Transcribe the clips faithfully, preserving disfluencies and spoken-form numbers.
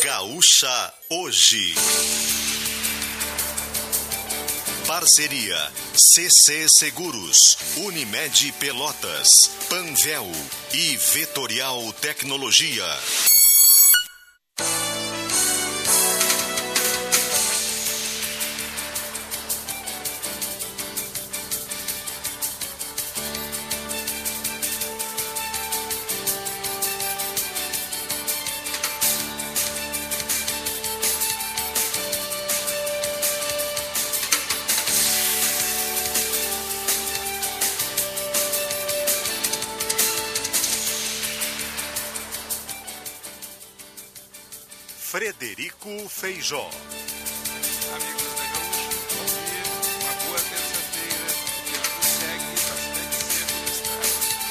Gaúcha Hoje. Parceria C C Seguros, Unimed Pelotas, Panvel e Vetorial Tecnologia. Frederico Feijó. Amigos da Gaúcha, bom dia, uma boa terça-feira. O tempo segue bastante seco no estado e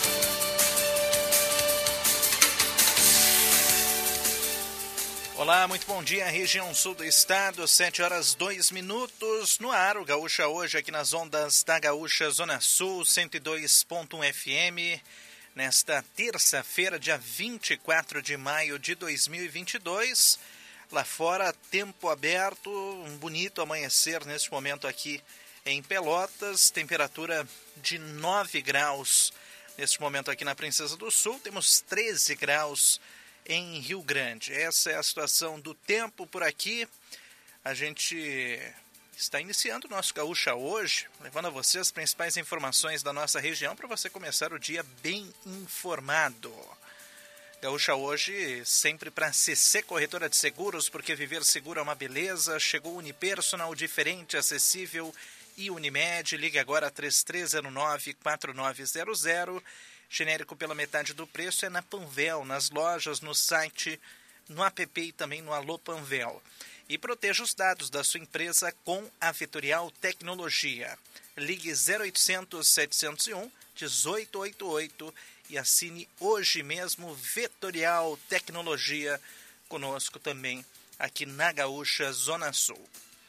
alguns. Olá, muito bom dia, região sul do estado, sete horas dois minutos, no ar, o Gaúcha Hoje, aqui nas ondas da Gaúcha Zona Sul, cento e dois ponto um F M. Nesta terça-feira, dia vinte e quatro de maio de dois mil e vinte e dois, lá fora, tempo aberto, um bonito amanhecer neste momento aqui em Pelotas, temperatura de nove graus neste momento aqui na Princesa do Sul, temos treze graus em Rio Grande. Essa é a situação do tempo por aqui. A gente está iniciando o nosso Gaúcha Hoje, levando a você as principais informações da nossa região para você começar o dia bem informado. Gaúcha Hoje sempre para C C Corretora de Seguros, porque viver seguro é uma beleza. Chegou Unipersonal, diferente, acessível e Unimed. Ligue agora três três zero nove, quatro nove zero zero. Genérico pela metade do preço é na Panvel, nas lojas, no site, no app e também no Alô Panvel. E proteja os dados da sua empresa com a Vetorial Tecnologia. Ligue zero oitocentos, setecentos e um, dezoito oitenta e oito e assine hoje mesmo Vetorial Tecnologia conosco também aqui na Gaúcha Zona Sul.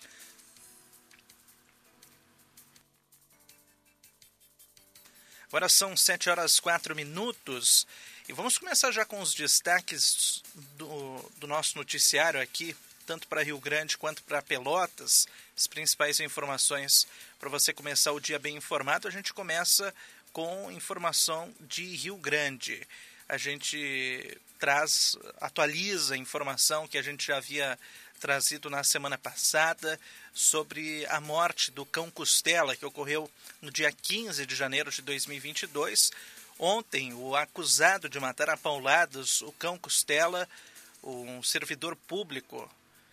Agora são sete horas quatro minutos e vamos começar já com os destaques do, do nosso noticiário aqui, tanto para Rio Grande quanto para Pelotas, as principais informações para você começar o dia bem informado. A gente começa com informação de Rio Grande. A gente traz, atualiza a informação que a gente já havia trazido na semana passada sobre a morte do cão Costela, que ocorreu no dia quinze de janeiro de dois mil e vinte e dois. Ontem, o acusado de matar a pauladas o cão Costela, um servidor público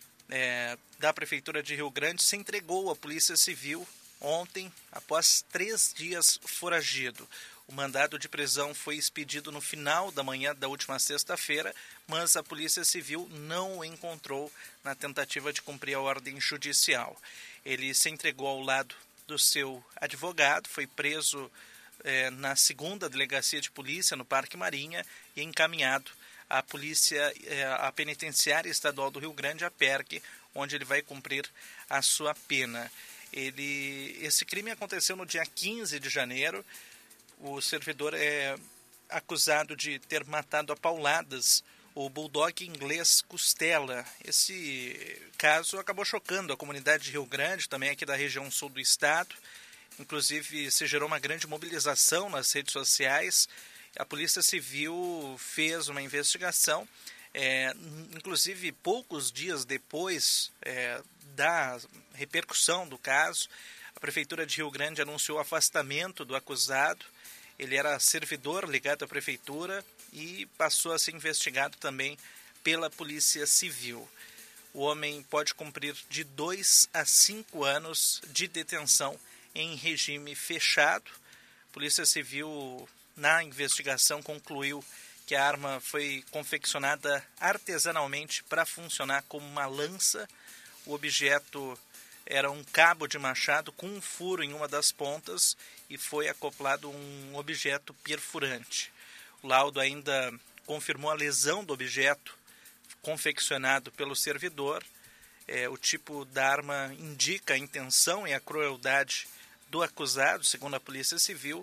É, da Prefeitura de Rio Grande, se entregou à Polícia Civil ontem, após três dias foragido. O mandado de prisão foi expedido no final da manhã da última sexta-feira, mas a Polícia Civil não o encontrou na tentativa de cumprir a ordem judicial. Ele se entregou ao lado do seu advogado, foi preso é, na segunda delegacia de polícia, no Parque Marinha, e encaminhado a polícia, a penitenciária estadual do Rio Grande, a P E R C, onde ele vai cumprir a sua pena. Ele, esse crime aconteceu no dia quinze de janeiro. O servidor é acusado de ter matado a pauladas o bulldog inglês Costela. Esse caso acabou chocando a comunidade de Rio Grande, também aqui da região sul do estado. Inclusive, se gerou uma grande mobilização nas redes sociais. A Polícia Civil fez uma investigação, é, inclusive poucos dias depois é, da repercussão do caso, a Prefeitura de Rio Grande anunciou o afastamento do acusado. Ele era servidor ligado à Prefeitura e passou a ser investigado também pela Polícia Civil. O homem pode cumprir de dois a cinco anos de detenção em regime fechado. A Polícia Civil, na investigação, concluiu que a arma foi confeccionada artesanalmente para funcionar como uma lança. O objeto era um cabo de machado com um furo em uma das pontas e foi acoplado um objeto perfurante. O laudo ainda confirmou a lesão do objeto confeccionado pelo servidor. É, o tipo da arma indica a intenção e a crueldade do acusado, segundo a Polícia Civil.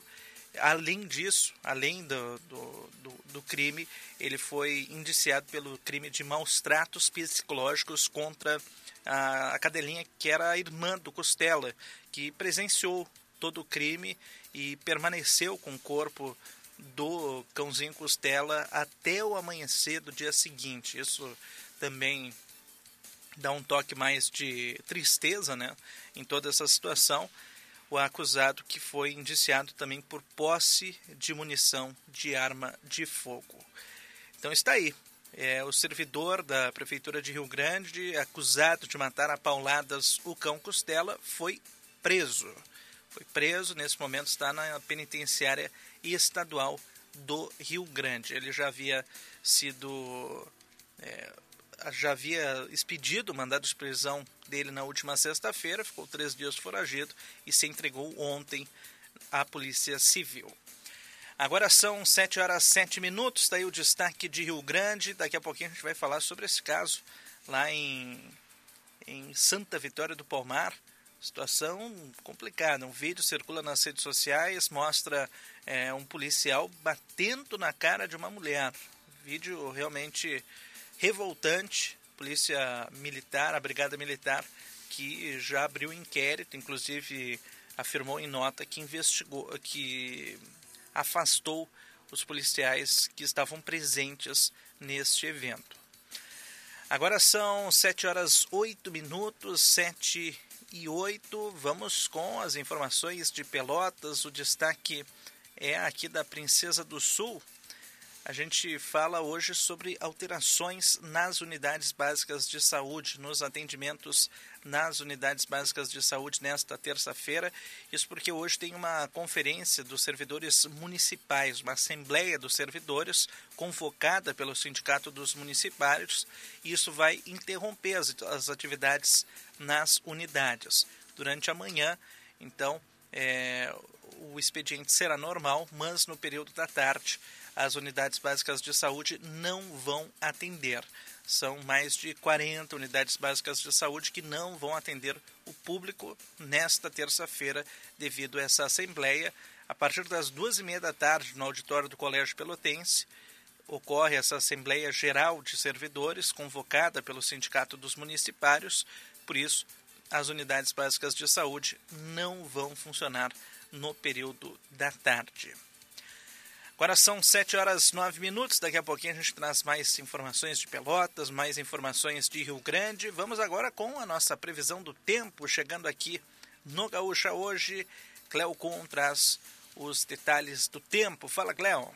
além disso, além do, do, do, do crime, ele foi indiciado pelo crime de maus tratos psicológicos contra a, a cadelinha que era a irmã do Costela, que presenciou todo o crime e permaneceu com o corpo do cãozinho Costela até o amanhecer do dia seguinte. Isso também dá um toque mais de tristeza, né, em toda essa situação. O acusado que foi indiciado também por posse de munição de arma de fogo. Então está aí. É, o servidor da Prefeitura de Rio Grande, acusado de matar a pauladas o cão Costela, foi preso. Foi preso, nesse momento está na penitenciária estadual do Rio Grande. Ele já havia sido... É, já havia expedido o mandado de prisão dele na última sexta-feira, ficou três dias foragido e se entregou ontem à Polícia Civil. Agora são sete horas e sete minutos, está aí o destaque de Rio Grande. Daqui a pouquinho a gente vai falar sobre esse caso lá em, em Santa Vitória do Palmar. Situação complicada. Um vídeo circula nas redes sociais, mostra é, um policial batendo na cara de uma mulher. Vídeo realmente revoltante. Polícia Militar, a Brigada Militar, que já abriu inquérito, inclusive afirmou em nota que investigou, que afastou os policiais que estavam presentes neste evento. Agora são sete horas oito minutos, sete e oito. Vamos com as informações de Pelotas. O destaque é aqui da Princesa do Sul. A gente fala hoje sobre alterações nas unidades básicas de saúde, nos atendimentos nas unidades básicas de saúde nesta terça-feira. Isso porque hoje tem uma conferência dos servidores municipais, uma assembleia dos servidores convocada pelo Sindicato dos Municipários. E isso vai interromper as, as atividades nas unidades. Durante a manhã, então, é, o expediente será normal, mas no período da tarde as unidades básicas de saúde não vão atender. São mais de quarenta unidades básicas de saúde que não vão atender o público nesta terça-feira devido a essa assembleia. A partir das duas e meia da tarde, no auditório do Colégio Pelotense, ocorre essa Assembleia Geral de Servidores, convocada pelo Sindicato dos Municipários. Por isso, as unidades básicas de saúde não vão funcionar no período da tarde. Agora são sete horas e nove minutos, daqui a pouquinho a gente traz mais informações de Pelotas, mais informações de Rio Grande. Vamos agora com a nossa previsão do tempo, chegando aqui no Gaúcha hoje. Cléo Kuhn traz os detalhes do tempo. Fala, Cléo.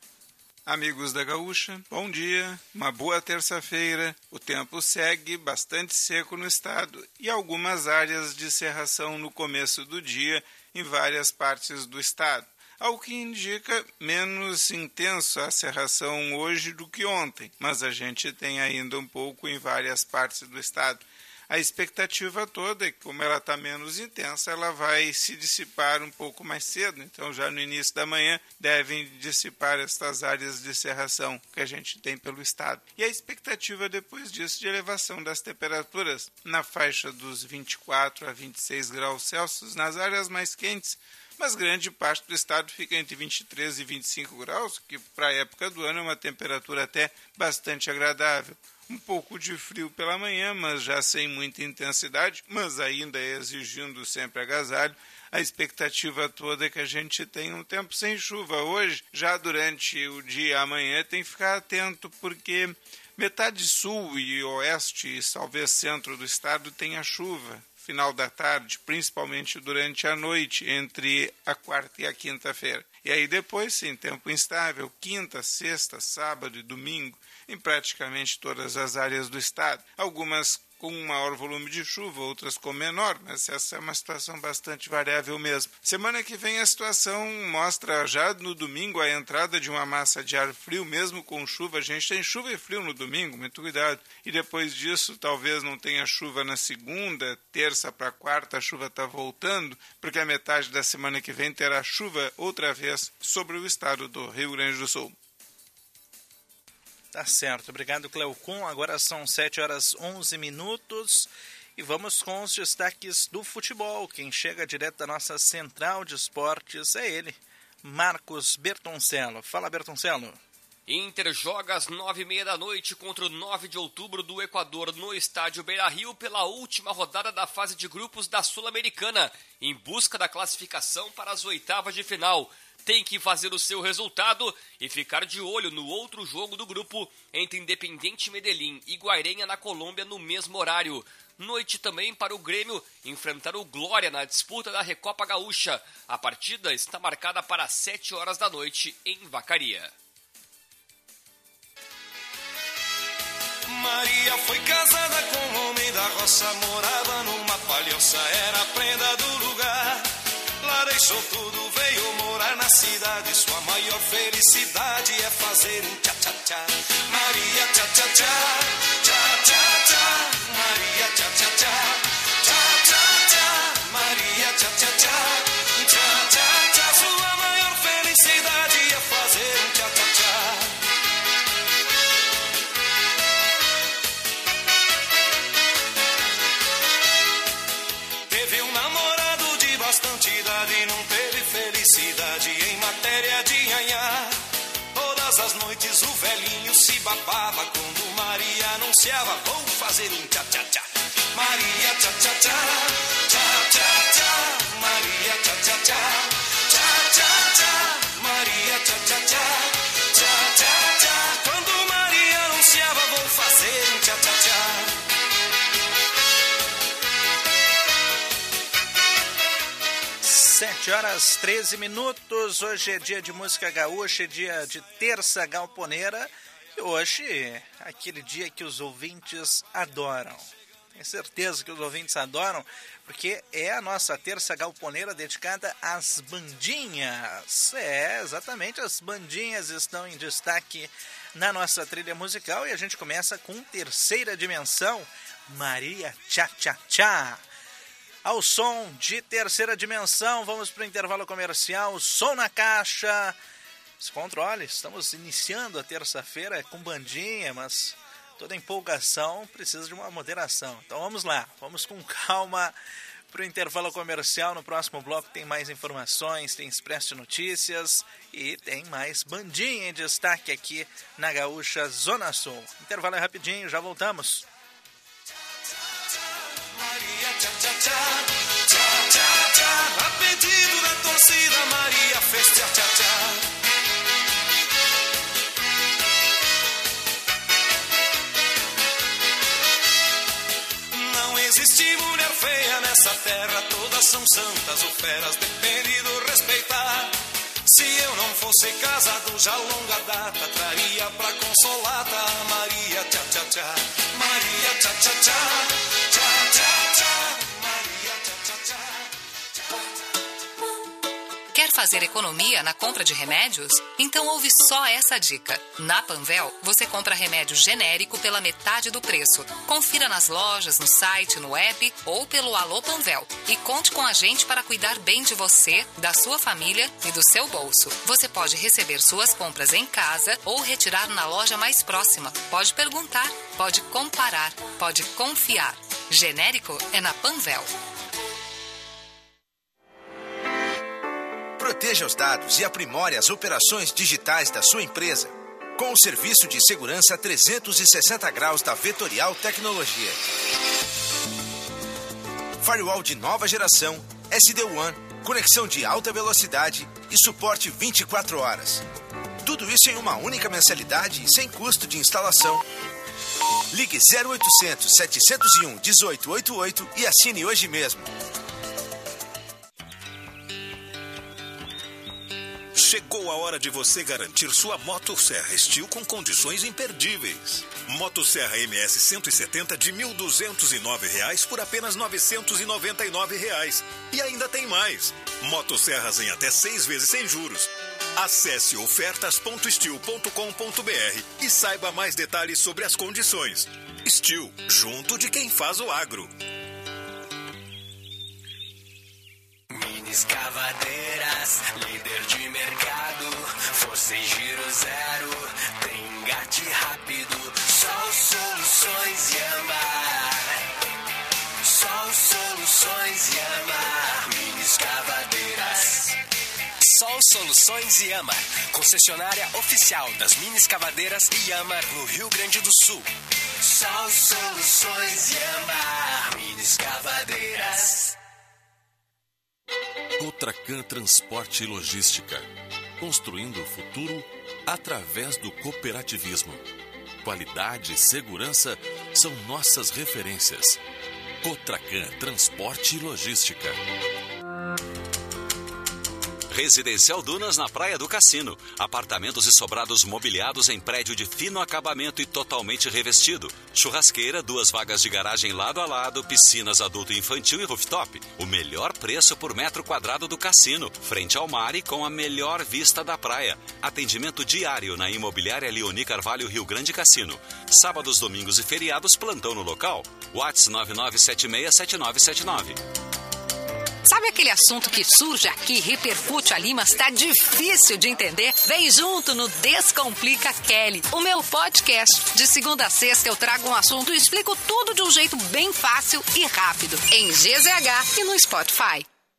Amigos da Gaúcha, bom dia, uma boa terça-feira. O tempo segue bastante seco no estado e algumas áreas de cerração no começo do dia em várias partes do estado. Ao que indica menos intensa a cerração hoje do que ontem, mas a gente tem ainda um pouco em várias partes do estado. A expectativa toda é que, como ela está menos intensa, ela vai se dissipar um pouco mais cedo. Então, já no início da manhã, devem dissipar estas áreas de cerração que a gente tem pelo estado. E a expectativa depois disso de elevação das temperaturas na faixa dos vinte e quatro a vinte e seis graus Celsius nas áreas mais quentes, mas grande parte do estado fica entre vinte e três e vinte e cinco graus, que para a época do ano é uma temperatura até bastante agradável. Um pouco de frio pela manhã, mas já sem muita intensidade, mas ainda exigindo sempre agasalho. A expectativa toda é que a gente tenha um tempo sem chuva hoje. Já durante o dia e amanhã tem que ficar atento, porque metade sul e oeste, e talvez centro do estado, tem a chuva. Final da tarde, principalmente durante a noite, entre a quarta e a quinta-feira. E aí depois, sim, tempo instável, quinta, sexta, sábado e domingo, em praticamente todas as áreas do estado. Algumas com um maior volume de chuva, outras com menor, mas essa é uma situação bastante variável mesmo. Semana que vem a situação mostra já no domingo a entrada de uma massa de ar frio, mesmo com chuva. A gente tem chuva e frio no domingo, muito cuidado. E depois disso, talvez não tenha chuva na segunda, terça para quarta, a chuva está voltando, porque a metade da semana que vem terá chuva outra vez sobre o estado do Rio Grande do Sul. Tá certo, obrigado, Cléo Kuhn. Agora são sete horas e onze minutos e vamos com os destaques do futebol. Quem chega direto da nossa central de esportes é ele, Marcos Bertoncello. Fala, Bertoncello. Inter joga às nove e meia da noite contra o nove de outubro do Equador no estádio Beira-Rio pela última rodada da fase de grupos da Sul-Americana, em busca da classificação para as oitavas de final. Tem que fazer o seu resultado e ficar de olho no outro jogo do grupo entre Independiente Medellín e Guairenha na Colômbia no mesmo horário. Noite também para o Grêmio enfrentar o Glória na disputa da Recopa Gaúcha. A partida está marcada para sete horas da noite em Vacaria. Maria foi casada com um homem da roça, morava numa palhoça, era a prenda do lugar. Lá deixou tudo, veio morar na cidade, sua maior felicidade é fazer um tchá-tchá-tchá. Maria tchá-tchá-tchá, tchá-tchá-tchá, Maria tchá-tchá-tchá, tchá-tchá-tchá, Maria tchá-tchá-tchá, tchá-tchá-tchá, sua maior felicidade é fazer um tchá-tchá-tchá. Bastante idade, não teve felicidade em matéria de nhanhá. Todas as noites o velhinho se babava quando Maria anunciava: vou fazer um tchá-tchá-tchá. Maria tchá-tchá-tchá, tchá-tchá-tchá, Maria tchá-tchá-tchá, tchá-tchá-tchá, Maria tchá-tchá-tchá, tchá-tchá-tchá. Quando Maria anunciava: vou fazer um tchá-tchá-tchá. sete horas treze minutos, hoje é dia de música gaúcha, é dia de terça galponeira e hoje é aquele dia que os ouvintes adoram. Tenho certeza que os ouvintes adoram, porque é a nossa terça galponeira dedicada às bandinhas. É, exatamente, as bandinhas estão em destaque na nossa trilha musical e a gente começa com Terceira Dimensão, Maria Tchá-Tchá-Tchá. Ao som de Terceira Dimensão, vamos para o intervalo comercial, som na caixa. Se controle, estamos iniciando a terça-feira com bandinha, mas toda empolgação precisa de uma moderação. Então vamos lá, vamos com calma para o intervalo comercial. No próximo bloco tem mais informações, tem Expresso de Notícias e tem mais bandinha em destaque aqui na Gaúcha Zona Sul. Intervalo é rapidinho, já voltamos. Maria tchá-tchá-tchá, tchá-tchá-tchá, a pedido da torcida Maria fez tchá-tchá-tchá. Não existe mulher feia nessa terra, todas são santas ou feras, depende do respeitar. Se eu não fosse casado já longa data, traria pra consolata a Maria tchá-tchá-tchá, Maria tchá-tchá-tchá, tchá-tchá-tchá, Maria tchá-tchá-tchá. Quer fazer economia na compra de remédios? Então ouve só essa dica. Na Panvel, você compra remédio genérico pela metade do preço. Confira nas lojas, no site, no app ou pelo Alô Panvel. E conte com a gente para cuidar bem de você, da sua família e do seu bolso. Você pode receber suas compras em casa ou retirar na loja mais próxima. Pode perguntar, pode comparar, pode confiar. Genérico é na Panvel. Proteja os dados e aprimore as operações digitais da sua empresa com o serviço de segurança trezentos e sessenta graus da Vetorial Tecnologia. Firewall de nova geração, S D WAN, conexão de alta velocidade e suporte vinte e quatro horas. Tudo isso em uma única mensalidade e sem custo de instalação. Ligue zero oitocentos, sete zero um, um oito oito oito e assine hoje mesmo. Chegou a hora de você garantir sua Motosserra Steel com condições imperdíveis. Motosserra M S cento e setenta de mil duzentos e nove reais por apenas novecentos e noventa e nove reais. E ainda tem mais. Motosserras em até seis vezes sem juros. Acesse ofertas ponto steel ponto com ponto b r e saiba mais detalhes sobre as condições. Steel, junto de quem faz o agro. Escavadeiras, líder de mercado, força em giro zero, tem engate rápido, só soluções Yamaha, só soluções Yamaha, mini escavadeiras. Sol Soluções Iamar, concessionária oficial das mini escavadeiras Iamar no Rio Grande do Sul. Sol Soluções Iamar, mini escavadeiras. Cotracan Transporte e Logística, construindo o futuro através do cooperativismo. Qualidade e segurança são nossas referências. Cotracan Transporte e Logística. Residencial Dunas na Praia do Cassino. Apartamentos e sobrados mobiliados em prédio de fino acabamento e totalmente revestido. Churrasqueira, duas vagas de garagem lado a lado, piscinas adulto e infantil e rooftop. O melhor preço por metro quadrado do cassino. Frente ao mar e com a melhor vista da praia. Atendimento diário na Imobiliária Leoni Carvalho Rio Grande Cassino. Sábados, domingos e feriados, plantão no local. WhatsApp nove nove sete seis sete nove sete nove. Sabe aquele assunto que surge aqui, repercute ali, mas tá difícil de entender? Vem junto no Descomplica Kelly, o meu podcast. De segunda a sexta eu trago um assunto e explico tudo de um jeito bem fácil e rápido. Em G Z H e no Spotify.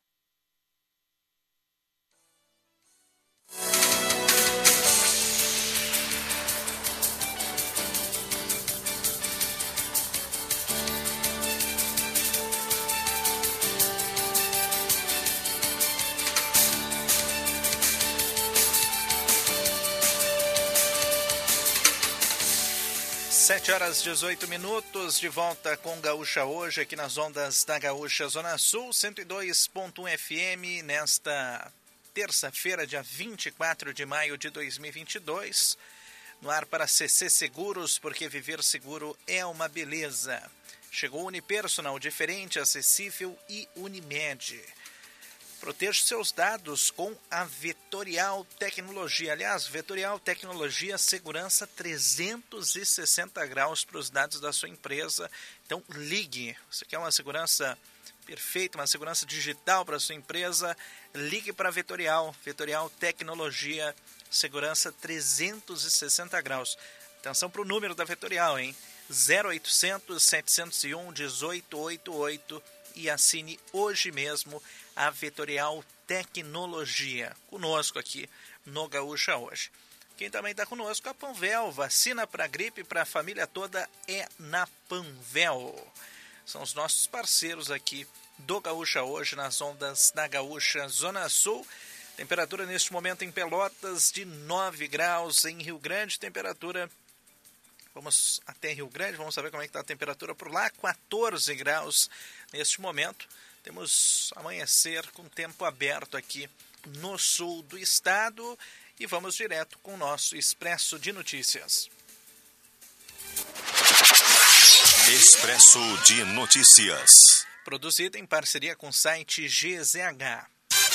sete horas e dezoito minutos, de volta com Gaúcha Hoje, aqui nas ondas da Gaúcha Zona Sul, cento e dois ponto um F M, nesta terça-feira, dia vinte e quatro de maio de dois mil e vinte e dois, no ar para C C Seguros, porque viver seguro é uma beleza. Chegou o Unipersonal, diferente, acessível e Unimed. Proteja seus dados com a Vetorial Tecnologia. Aliás, Vetorial Tecnologia, segurança trezentos e sessenta graus para os dados da sua empresa. Então, ligue. Você quer uma segurança perfeita, uma segurança digital para a sua empresa? Ligue para a Vetorial. Vetorial Tecnologia, segurança trezentos e sessenta graus. Atenção para o número da Vetorial, hein? zero oitocentos, setecentos e um, dezoito oitenta e oito e assine hoje mesmo a Vetorial Tecnologia, conosco aqui no Gaúcha Hoje. Quem também está conosco é a Panvel, vacina para gripe para a família toda é na Panvel. São os nossos parceiros aqui do Gaúcha Hoje, nas ondas da Gaúcha Zona Sul. Temperatura neste momento em Pelotas de nove graus, em Rio Grande, temperatura, vamos até Rio Grande, vamos saber como é que está a temperatura por lá, quatorze graus neste momento. Temos amanhecer com tempo aberto aqui no sul do estado e vamos direto com o nosso Expresso de Notícias. Expresso de Notícias. Produzido em parceria com o site G Z H.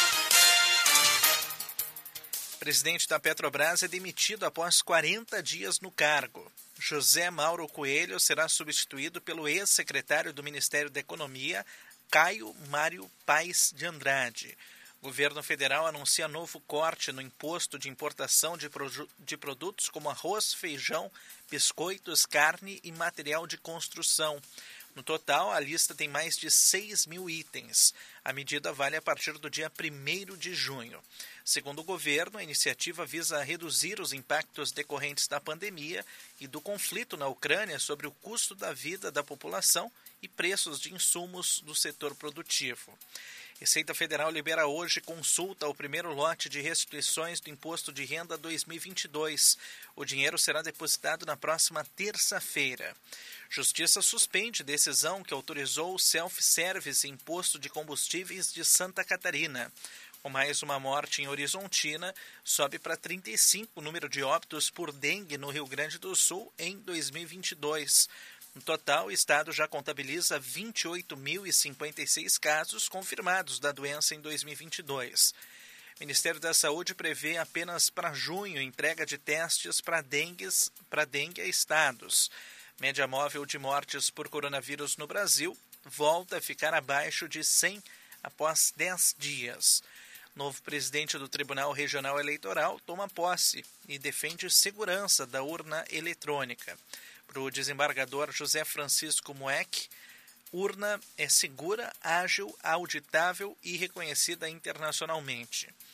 Presidente da Petrobras é demitido após quarenta dias no cargo. José Mauro Coelho será substituído pelo ex-secretário do Ministério da Economia, Caio Mário Paes de Andrade. O governo federal anuncia novo corte no imposto de importação de, pro- de produtos como arroz, feijão, biscoitos, carne e material de construção. No total, a lista tem mais de seis mil itens. A medida vale a partir do dia primeiro de junho. Segundo o governo, a iniciativa visa reduzir os impactos decorrentes da pandemia e do conflito na Ucrânia sobre o custo da vida da população e preços de insumos do setor produtivo. Receita Federal libera hoje consulta ao primeiro lote de restituições do Imposto de Renda dois mil e vinte e dois. O dinheiro será depositado na próxima terça-feira. Justiça suspende decisão que autorizou o self-service Imposto de Combustíveis de Santa Catarina. Com mais uma morte em Horizontina, sobe para trinta e cinco o número de óbitos por dengue no Rio Grande do Sul em dois mil e vinte e dois. No total, o estado já contabiliza vinte e oito mil e cinquenta e seis casos confirmados da doença em dois mil e vinte e dois. O Ministério da Saúde prevê apenas para junho entrega de testes para dengues, para dengue a estados. Média móvel de mortes por coronavírus no Brasil volta a ficar abaixo de cem após dez dias. Novo presidente do Tribunal Regional Eleitoral toma posse e defende segurança da urna eletrônica. Para o desembargador José Francisco Moeck, urna é segura, ágil, auditável e reconhecida internacionalmente.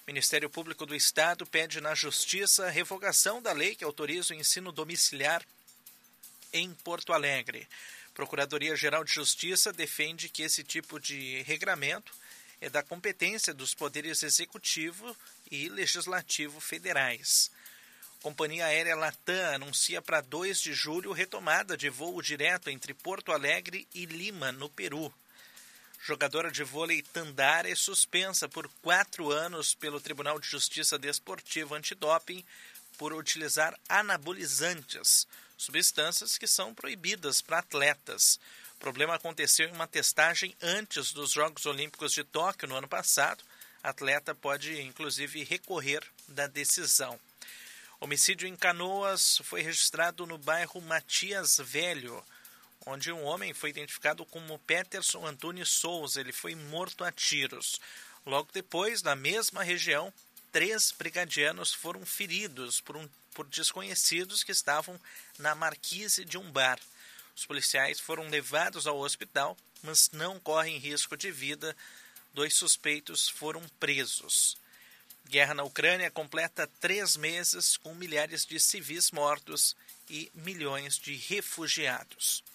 Ministério Público do Estado pede na Justiça revogação da lei que autoriza o ensino domiciliar em Porto Alegre. Procuradoria-Geral de Justiça defende que esse tipo de regramento é da competência dos poderes executivo e legislativo federais. Companhia Aérea Latam anuncia para dois de julho retomada de voo direto entre Porto Alegre e Lima, no Peru. Jogadora de vôlei Tandara é suspensa por quatro anos pelo Tribunal de Justiça Desportivo Antidoping por utilizar anabolizantes, substâncias que são proibidas para atletas. O problema aconteceu em uma testagem antes dos Jogos Olímpicos de Tóquio no ano passado. A atleta pode, inclusive, recorrer da decisão. Homicídio em Canoas foi registrado no bairro Matias Velho, onde um homem foi identificado como Peterson Antunes Souza. Ele foi morto a tiros. Logo depois, na mesma região, três brigadianos foram feridos por, um, por desconhecidos que estavam na marquise de um bar. Os policiais foram levados ao hospital, mas não correm risco de vida. Dois suspeitos foram presos. Guerra na Ucrânia completa três meses com milhares de civis mortos e milhões de refugiados.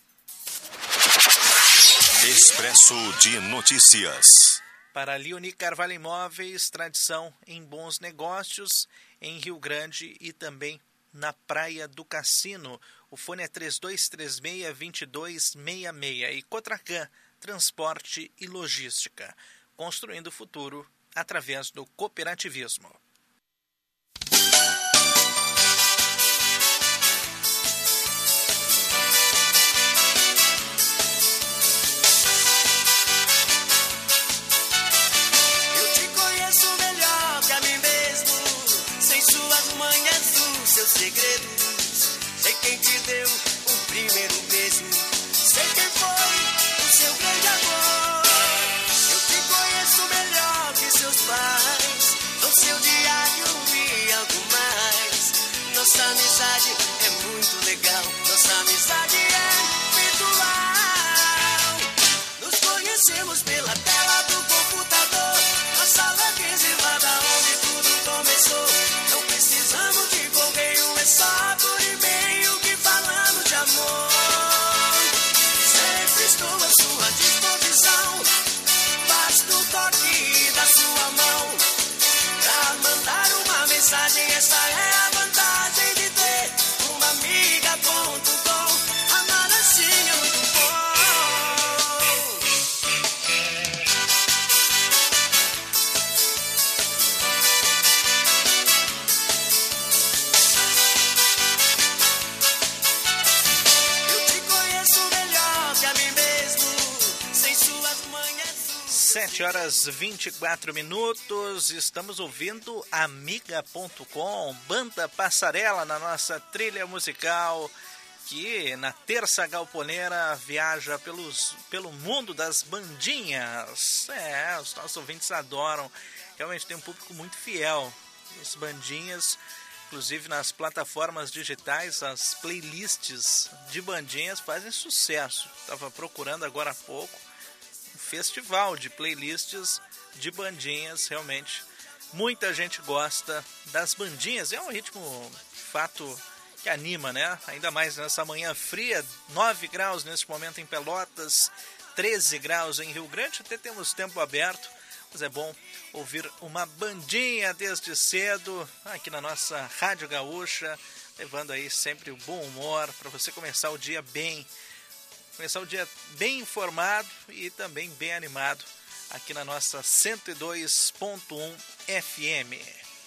Expresso de Notícias. Para Leoni Carvalho Imóveis, tradição em bons negócios em Rio Grande e também na Praia do Cassino. O fone é três dois três seis, dois dois seis seis. E Cotracan, transporte e logística. Construindo o futuro através do cooperativismo. Eu te conheço melhor que a mim mesmo, sei suas manhas, os seus segredos, sei quem te deu o primeiro beijo, sei quem foi o seu grande amor. Eu te conheço melhor que seus pais, no seu diário e algo mais. Nossa amizade é muito legal, nossa amizade é virtual. Nos conhecemos pela tela do computador, na sala reservada onde tudo começou. Não precisamos de correio, é só por e-mail que falamos de amor. Sempre estou à sua disposição, basta o toque da sua mão pra mandar uma mensagem. Essa é a vantagem de ter uma amiga ponto com. Amar assim é muito bom. Eu te conheço melhor que a mim mesmo, sem suas manhas. sete horas e vinte e quatro minutos, estamos ouvindo Amiga ponto com, Banda Passarela na nossa trilha musical, que na terça galponeira viaja pelos, pelo mundo das bandinhas. É, os nossos ouvintes adoram, realmente tem um público muito fiel. As bandinhas, inclusive nas plataformas digitais, as playlists de bandinhas fazem sucesso. Estava procurando agora há pouco festival de playlists de bandinhas, realmente muita gente gosta das bandinhas, é um ritmo, fato, que anima, né? Ainda mais nessa manhã fria, nove graus neste momento em Pelotas, treze graus em Rio Grande, até temos tempo aberto, mas é bom ouvir uma bandinha desde cedo, aqui na nossa Rádio Gaúcha, levando aí sempre o bom humor, para você começar o dia bem, começar o dia bem informado e também bem animado aqui na nossa cento e dois ponto um F M.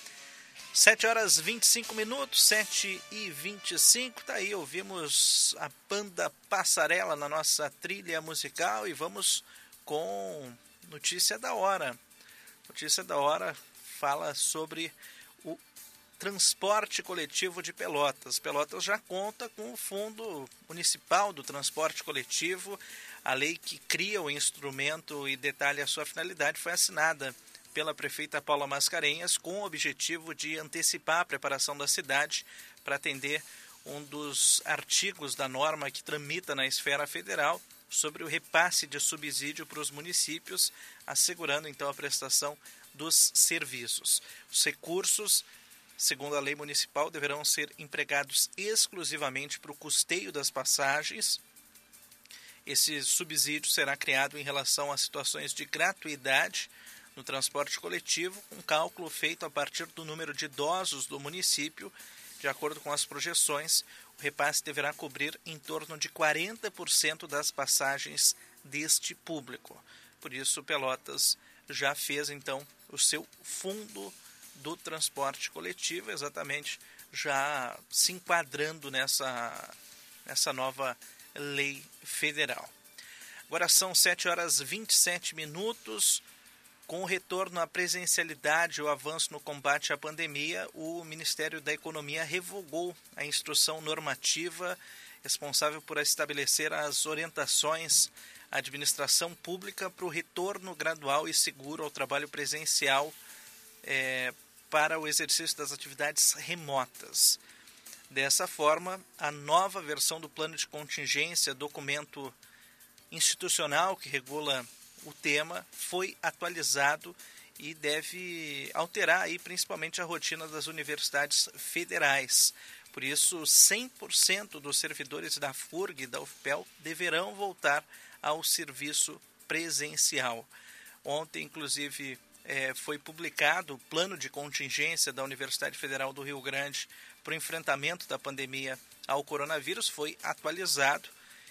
sete horas e vinte e cinco minutos, sete e vinte e cinco, tá aí, ouvimos a Banda Passarela na nossa trilha musical e vamos com notícia da hora. Notícia da hora fala sobre o transporte coletivo de Pelotas. Pelotas já conta com o Fundo Municipal do Transporte Coletivo. A lei que cria o instrumento e detalha a sua finalidade foi assinada pela prefeita Paula Mascarenhas com o objetivo de antecipar a preparação da cidade para atender um dos artigos da norma que tramita na esfera federal, sobre o repasse de subsídio para os municípios, assegurando então a prestação dos serviços. Os recursos, segundo a lei municipal, deverão ser empregados exclusivamente para o custeio das passagens. Esse subsídio será criado em relação a situações de gratuidade no transporte coletivo, um cálculo feito a partir do número de idosos do município. De acordo com as projeções, o repasse deverá cobrir em torno de quarenta por cento das passagens deste público. Por isso, Pelotas já fez, então, o seu fundo do transporte coletivo, exatamente já se enquadrando nessa, nessa nova lei federal. Agora são sete horas e vinte e sete minutos. Com o retorno à presencialidade e o avanço no combate à pandemia, o Ministério da Economia revogou a instrução normativa responsável por estabelecer as orientações à administração pública para o retorno gradual e seguro ao trabalho presencial é, para o exercício das atividades remotas. Dessa forma, a nova versão do plano de contingência, documento institucional que regula o tema, foi atualizado e deve alterar aí principalmente a rotina das universidades federais. Por isso, cem por cento dos servidores da F U R G e da U F P E L deverão voltar ao serviço presencial. Ontem, inclusive, é, foi publicado o plano de contingência da Universidade Federal do Rio Grande para o enfrentamento da pandemia ao coronavírus, foi atualizado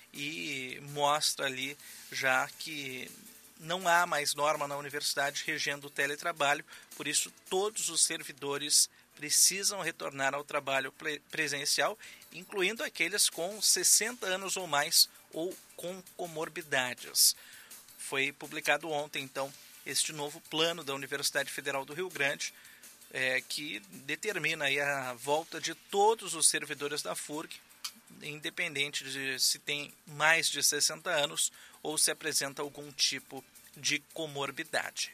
e mostra ali já que não há mais norma na universidade regendo o teletrabalho, por isso todos os servidores precisam retornar ao trabalho presencial, incluindo aqueles com sessenta anos ou mais ou com comorbidades. Foi publicado ontem, então, este novo plano da Universidade Federal do Rio Grande, é, que determina aí a volta de todos os servidores da F U R G, independente de se tem mais de sessenta anos ou se apresenta algum tipo de comorbidade.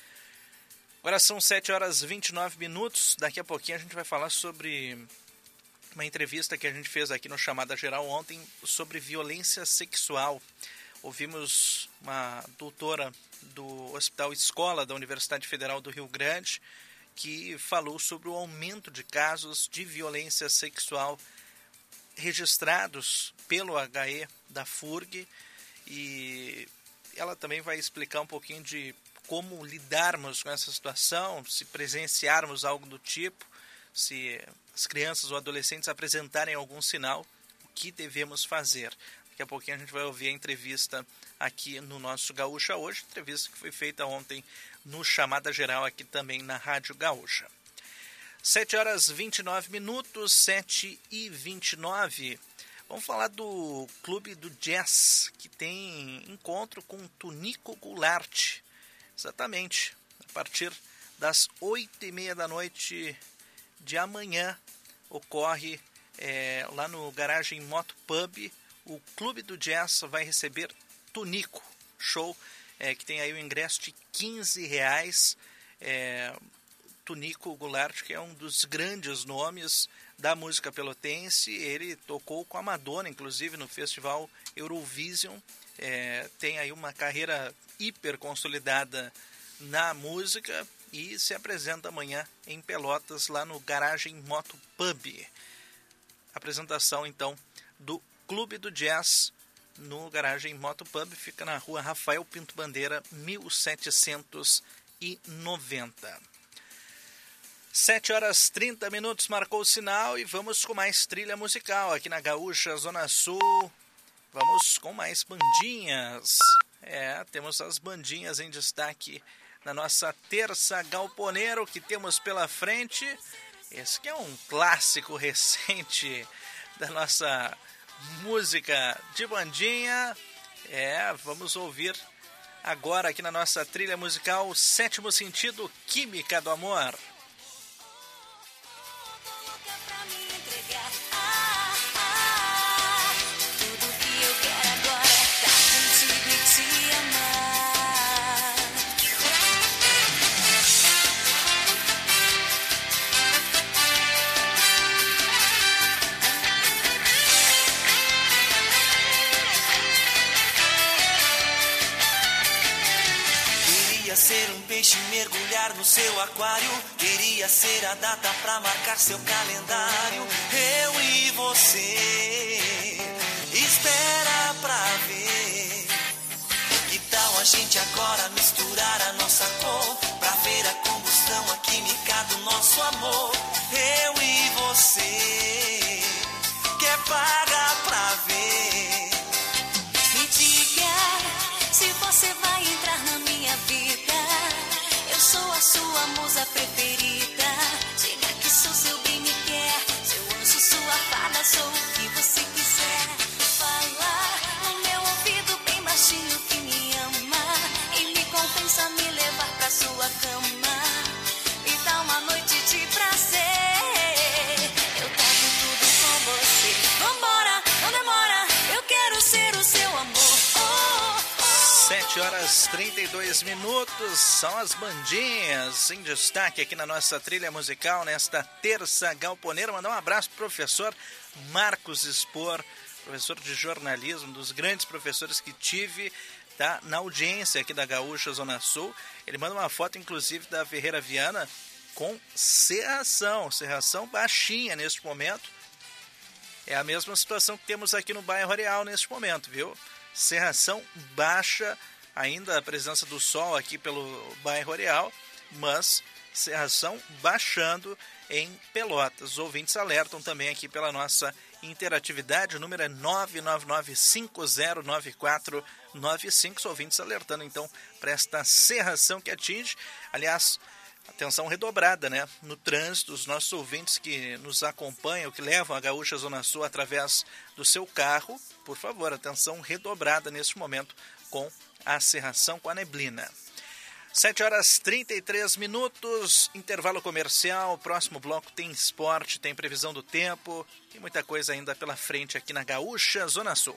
Agora são sete horas e vinte e nove minutos. Daqui a pouquinho a gente vai falar sobre uma entrevista que a gente fez aqui no Chamada Geral ontem sobre violência sexual. Ouvimos uma doutora do Hospital Escola da Universidade Federal do Rio Grande que falou sobre o aumento de casos de violência sexual registrados pelo H E da F U R G, e ela também vai explicar um pouquinho de como lidarmos com essa situação, se presenciarmos algo do tipo, se as crianças ou adolescentes apresentarem algum sinal, o que devemos fazer. Daqui a pouquinho a gente vai ouvir a entrevista aqui no nosso Gaúcha Hoje, entrevista que foi feita ontem no Chamada Geral aqui também na Rádio Gaúcha. sete horas e vinte e nove minutos, sete e vinte e nove. Vamos falar do Clube do Jazz, que tem encontro com Tunico Goulart. Exatamente, a partir das oito e meia da noite de amanhã, ocorre é, lá no Garagem Moto Pub, o Clube do Jazz vai receber Tunico, show é, que tem aí o ingresso de quinze reais. É, Tunico Goulart, que é um dos grandes nomes da música pelotense, ele tocou com a Madonna, inclusive, no festival Eurovision, é, tem aí uma carreira hiper consolidada na música e se apresenta amanhã em Pelotas, lá no Garagem Moto Pub. Apresentação, então, do Clube do Jazz no Garagem Moto Pub, fica na rua Rafael Pinto Bandeira, mil setecentos e noventa. sete horas e trinta minutos marcou o sinal e vamos com mais trilha musical aqui na Gaúcha Zona Sul. Vamos com mais bandinhas. É, temos as bandinhas em destaque na nossa terça galponeiro que temos pela frente. Esse que é um clássico recente da nossa música de bandinha. É, vamos ouvir agora aqui na nossa trilha musical Sétimo Sentido, Química do Amor. ser um peixe e mergulhar no seu aquário. Queria ser a data pra marcar seu calendário. Eu e você, espera pra ver. Que tal a gente agora misturar a nossa cor pra ver a combustão, a química do nosso amor. Eu e você, quer pagar pra ver. Me diga se você vai entrar na minha vida. Eu sou a sua musa preferida. Diga que sou seu bem me quer, seu anjo, sua fada, sou o que você quiser. Falar no meu ouvido bem baixinho que me ama e me compensa me levar pra sua cama. Me dá uma noite de prazer. Eu trago tudo com você. Vambora, não demora. Eu quero ser o seu amor. sete horas e trinta e dois minutos, são as bandinhas em destaque aqui na nossa trilha musical nesta terça galponeira. Mandar um abraço pro professor Marcos Expor, professor de jornalismo, um dos grandes professores que tive, tá, na audiência aqui da Gaúcha Zona Sul. Ele manda uma foto, inclusive, da Ferreira Viana com serração, serração baixinha neste momento. É a mesma situação que temos aqui no bairro Areal neste momento, viu? Serração baixa, ainda a presença do sol aqui pelo bairro Areal, mas serração baixando em Pelotas. Os ouvintes alertam também aqui pela nossa interatividade, o número é nove nove nove cinco zero nove quatro nove cinco. Os ouvintes alertando então para esta serração que atinge, aliás, atenção redobrada, né, no trânsito. Os nossos ouvintes que nos acompanham, que levam a Gaúcha Zona Sul através do seu carro, por favor, atenção redobrada neste momento com a serração, com a neblina. sete horas e trinta e três minutos, intervalo comercial. Próximo bloco tem esporte, tem previsão do tempo, tem muita coisa ainda pela frente aqui na Gaúcha Zona Sul.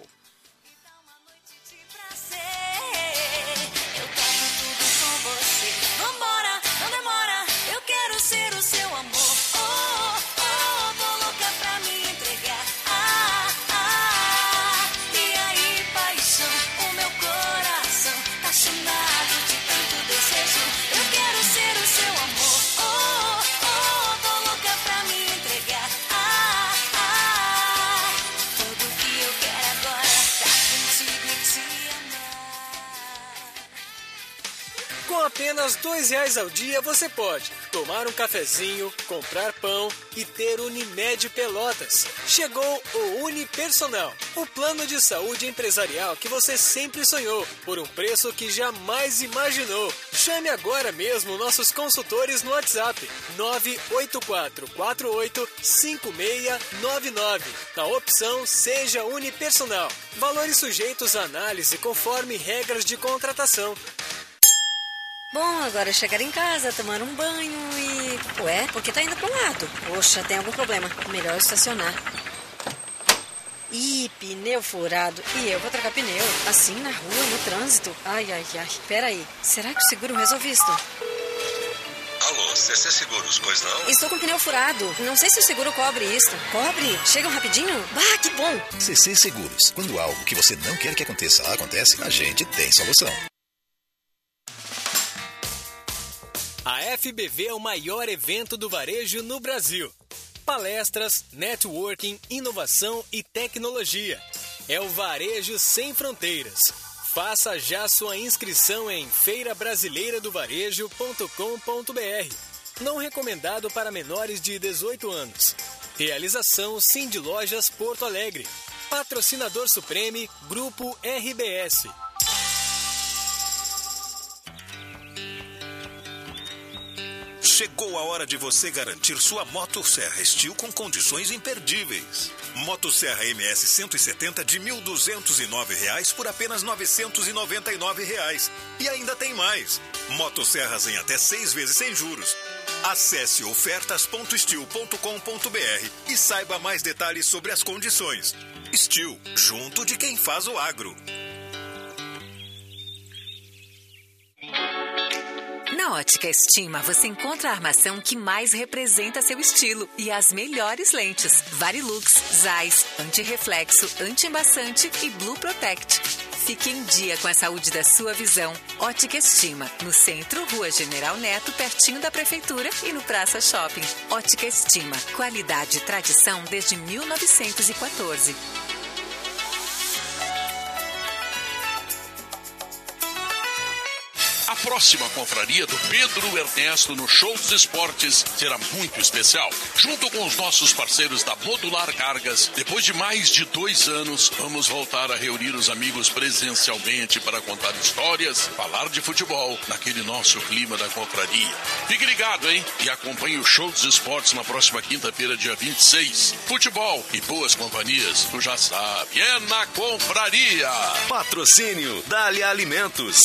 Ser o seu amor, oh, oh, oh, tô louca pra me entregar, ah, ah, e aí paixão, o meu coração tá chamado de tanto desejo, eu quero ser o seu amor, oh, oh, tô louca pra me entregar, ah, ah, tudo que eu quero agora tá contigo e te amar. Com apenas dois reais ao dia você pode tomar um cafezinho, comprar pão e ter Unimed Pelotas. Chegou o Unipersonal, o plano de saúde empresarial que você sempre sonhou, por um preço que jamais imaginou. Chame agora mesmo nossos consultores no WhatsApp nove oito quatro quatro oito cinco seis nove nove. Na opção Seja Unipersonal. Valores sujeitos à análise conforme regras de contratação. Bom, agora é chegar em casa, tomar um banho e... Ué, por que tá indo para um lado? Poxa, tem algum problema. Melhor estacionar. Ih, pneu furado. E eu vou trocar pneu. Assim, na rua, no trânsito. Ai, ai, ai. Pera aí. Será que o seguro resolve isso? Alô, C C Seguros, pois não? Estou com pneu furado. Não sei se o seguro cobre isso. Cobre? Chegam rapidinho? Bah, que bom! C C Seguros. Quando algo que você não quer que aconteça acontece, a gente tem solução. A F B V é o maior evento do varejo no Brasil. Palestras, networking, inovação e tecnologia. É o Varejo Sem Fronteiras. Faça já sua inscrição em feira brasileira do varejo ponto com ponto b r. Não recomendado para menores de dezoito anos. Realização Cindy Lojas Porto Alegre. Patrocinador Supreme, Grupo R B S. Chegou a hora de você garantir sua Motosserra Steel com condições imperdíveis. Motosserra M S cento e setenta de mil duzentos e nove reais por apenas novecentos e noventa e nove reais. E ainda tem mais. Motosserras em até seis vezes sem juros. Acesse ofertas ponto steel ponto com ponto b r e saiba mais detalhes sobre as condições. Steel, junto de quem faz o agro. Na Ótica Estima, você encontra a armação que mais representa seu estilo e as melhores lentes. Varilux, Zeiss, antirreflexo, anti-embaçante e Blue Protect. Fique em dia com a saúde da sua visão. Ótica Estima, no centro, Rua General Neto, pertinho da Prefeitura e no Praça Shopping. Ótica Estima, qualidade e tradição desde mil novecentos e quatorze. A próxima confraria do Pedro Ernesto no Show dos Esportes será muito especial. Junto com os nossos parceiros da Modular Cargas, depois de mais de dois anos, vamos voltar a reunir os amigos presencialmente para contar histórias, falar de futebol, naquele nosso clima da confraria. Fique ligado, hein? E acompanhe o Show dos Esportes na próxima quinta-feira, dia vinte e seis. Futebol e boas companhias, tu já sabe, é na confraria. Patrocínio Dali Alimentos.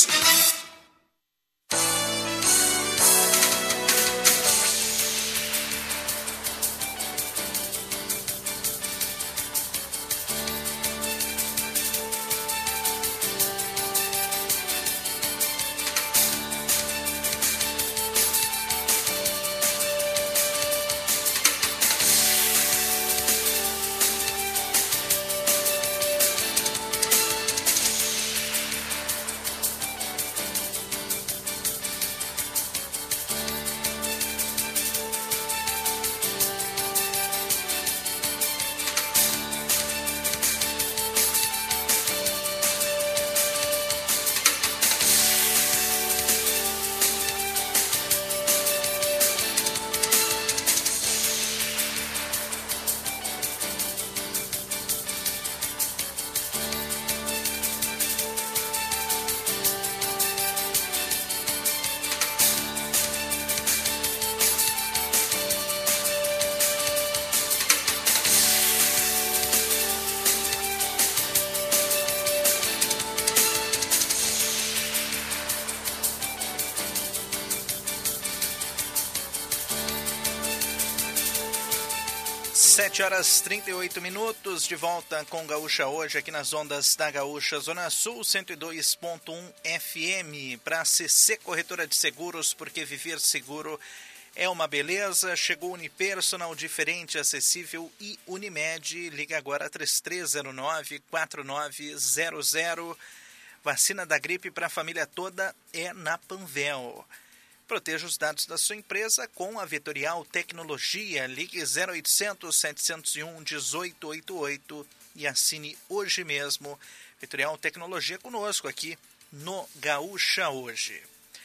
sete horas e trinta e oito minutos, de volta com Gaúcha Hoje, aqui nas ondas da Gaúcha Zona Sul, cento e dois ponto um F M, para C C Corretora de Seguros, porque viver seguro é uma beleza. Chegou Unipersonal, diferente, acessível, e Unimed. Liga agora três três zero nove, quatro nove zero zero. Vacina da gripe para a família toda é na Panvel. Proteja os dados da sua empresa com a Vetorial Tecnologia. Ligue zero oitocentos, sete zero um, um oito oito oito e assine hoje mesmo. Vetorial Tecnologia conosco aqui no Gaúcha Hoje.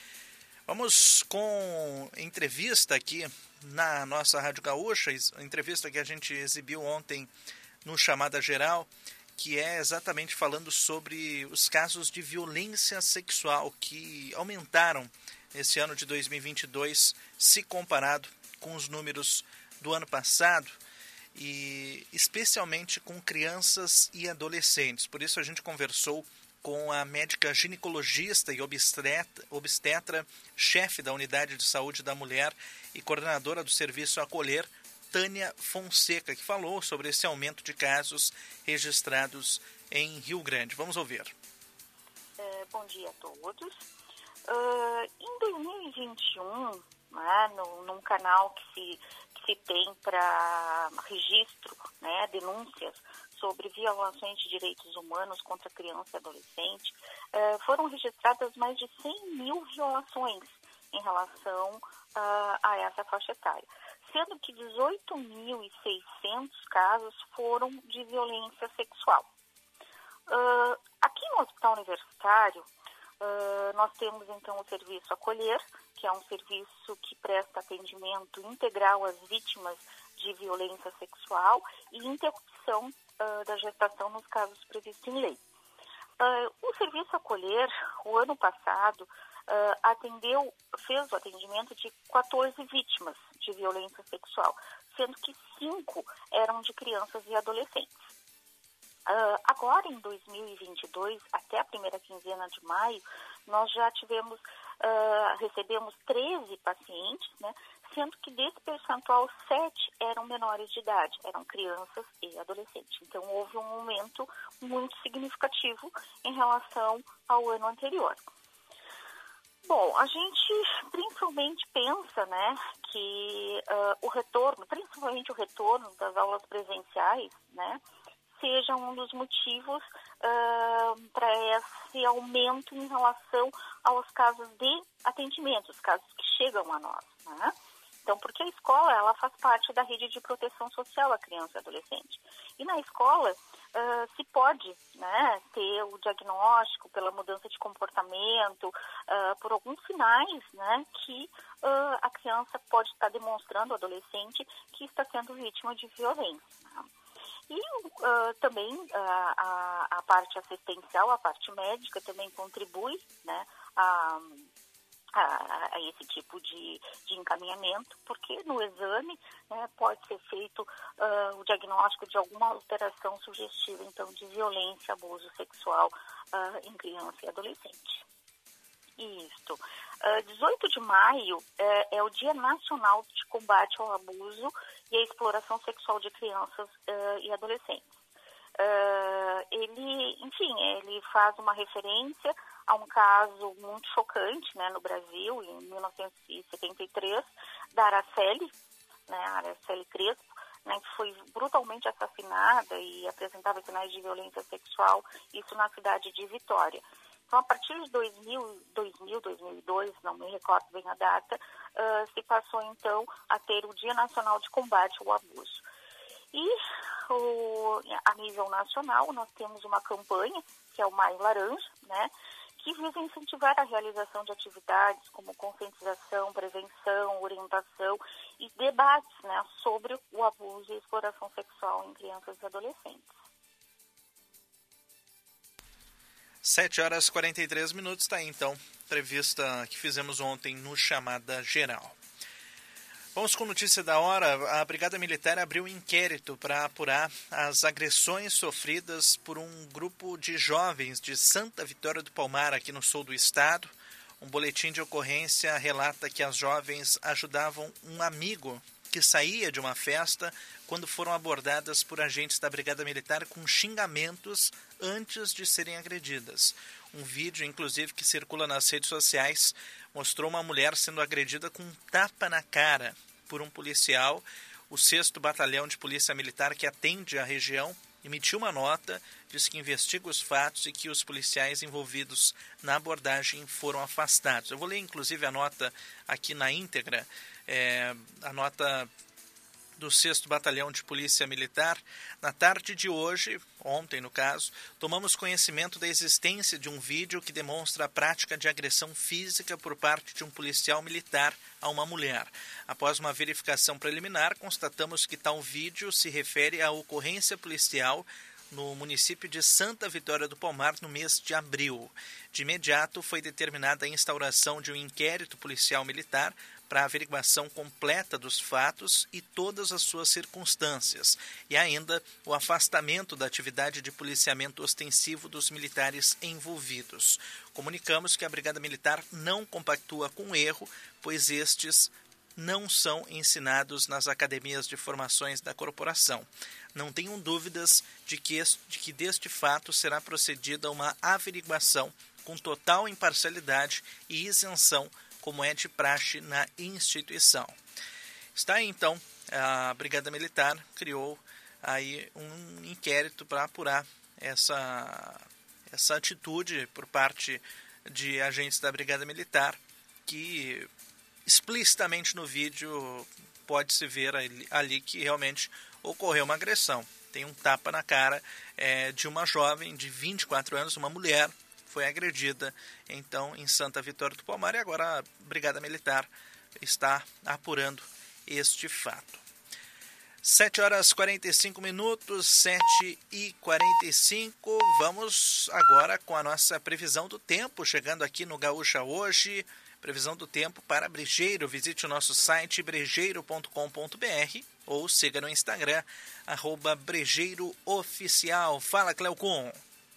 Vamos com entrevista aqui na nossa Rádio Gaúcha, entrevista que a gente exibiu ontem no Chamada Geral, que é exatamente falando sobre os casos de violência sexual que aumentaram esse ano de dois mil e vinte e dois, se comparado com os números do ano passado, e especialmente com crianças e adolescentes. Por isso a gente conversou com a médica ginecologista e obstetra, obstetra, chefe da Unidade de Saúde da Mulher e coordenadora do Serviço Acolher, Tânia Fonseca, que falou sobre esse aumento de casos registrados em Rio Grande. Vamos ouvir. É, bom dia a todos. Uh, em dois mil e vinte e um, né, no, num canal que se, que se tem para registro, né, denúncias sobre violações de direitos humanos contra criança e adolescente, uh, foram registradas mais de cem mil violações em relação uh, a essa faixa etária, sendo que dezoito mil e seiscentos casos foram de violência sexual. Uh, aqui no Hospital Universitário, Uh, nós temos então o Serviço Acolher, que é um serviço que presta atendimento integral às vítimas de violência sexual e interrupção uh, da gestação nos casos previstos em lei. Uh, o Serviço Acolher, o ano passado, uh, atendeu, fez o atendimento de quatorze vítimas de violência sexual, sendo que cinco eram de crianças e adolescentes. Uh, agora, em dois mil e vinte e dois, até a primeira quinzena de maio, nós já tivemos, uh, recebemos treze pacientes, né, sendo que desse percentual, sete eram menores de idade, eram crianças e adolescentes. Então, houve um aumento muito significativo em relação ao ano anterior. Bom, a gente principalmente pensa, né, que uh, o retorno, principalmente o retorno das aulas presenciais, né, seja um dos motivos uh, para esse aumento em relação aos casos de atendimento, os casos que chegam a nós, né? Então, porque a escola, ela faz parte da rede de proteção social à criança e adolescente. E na escola, uh, se pode, né, ter o diagnóstico pela mudança de comportamento, uh, por alguns sinais, né, que uh, a criança pode estar demonstrando, o adolescente, que está sendo vítima de violência, né? E uh, também uh, a, a parte assistencial, a parte médica também contribui, né, a... A, a esse tipo de, de encaminhamento, porque no exame, né, pode ser feito uh, o diagnóstico de alguma alteração sugestiva, então, de violência, abuso sexual uh, em criança e adolescente. Isto. Uh, dezoito de maio é, é o Dia Nacional de Combate ao Abuso e à Exploração Sexual de Crianças uh, e Adolescentes. Uh, ele, enfim, ele faz uma referência a um caso muito chocante, né, no Brasil, em mil novecentos e setenta e três, da Araceli, né, Araceli Crespo, né, que foi brutalmente assassinada e apresentava sinais de violência sexual, isso na cidade de Vitória. Então, a partir de dois mil, dois mil, dois mil e dois, não me recordo bem a data, uh, se passou, então, a ter o Dia Nacional de Combate ao Abuso. E o, a nível nacional, nós temos uma campanha, que é o Maio Laranja, né, que visa incentivar a realização de atividades como conscientização, prevenção, orientação e debates, né, sobre o abuso e exploração sexual em crianças e adolescentes. sete horas e quarenta e três minutos, está aí então, entrevista que fizemos ontem no Chamada Geral. Vamos com notícia da hora. A Brigada Militar abriu um inquérito para apurar as agressões sofridas por um grupo de jovens de Santa Vitória do Palmar, aqui no sul do estado. Um boletim de ocorrência relata que as jovens ajudavam um amigo que saía de uma festa quando foram abordadas por agentes da Brigada Militar com xingamentos antes de serem agredidas. Um vídeo, inclusive, que circula nas redes sociais, mostrou uma mulher sendo agredida com um tapa na cara por um policial. O sexto Batalhão de Polícia Militar, que atende a região, emitiu uma nota, disse que investiga os fatos e que os policiais envolvidos na abordagem foram afastados. Eu vou ler, inclusive, a nota aqui na íntegra, é, a nota do sexto Batalhão de Polícia Militar. Na tarde de hoje, ontem no caso, tomamos conhecimento da existência de um vídeo que demonstra a prática de agressão física por parte de um policial militar a uma mulher. Após uma verificação preliminar, constatamos que tal vídeo se refere à ocorrência policial no município de Santa Vitória do Palmar no mês de abril. De imediato, foi determinada a instauração de um inquérito policial militar para a averiguação completa dos fatos e todas as suas circunstâncias, e ainda o afastamento da atividade de policiamento ostensivo dos militares envolvidos. Comunicamos que a Brigada Militar não compactua com o erro, pois estes não são ensinados nas academias de formações da corporação. Não tenham dúvidas de que, este, de que deste fato será procedida uma averiguação com total imparcialidade e isenção, como é de praxe na instituição. Está aí, então, a Brigada Militar criou aí um inquérito para apurar essa, essa atitude por parte de agentes da Brigada Militar, que explicitamente no vídeo pode-se ver ali, ali que realmente ocorreu uma agressão. Tem um tapa na cara é, de uma jovem de vinte e quatro anos, uma mulher, foi agredida, então, em Santa Vitória do Palmar, e agora a Brigada Militar está apurando este fato. sete horas e quarenta e cinco minutos, sete e quarenta e cinco. Vamos agora com a nossa previsão do tempo, chegando aqui no Gaúcha Hoje. Previsão do tempo para Brejeiro. Visite o nosso site brejeiro ponto com ponto br ou siga no Instagram, arroba Brejeiro Oficial. Fala, Cleocum.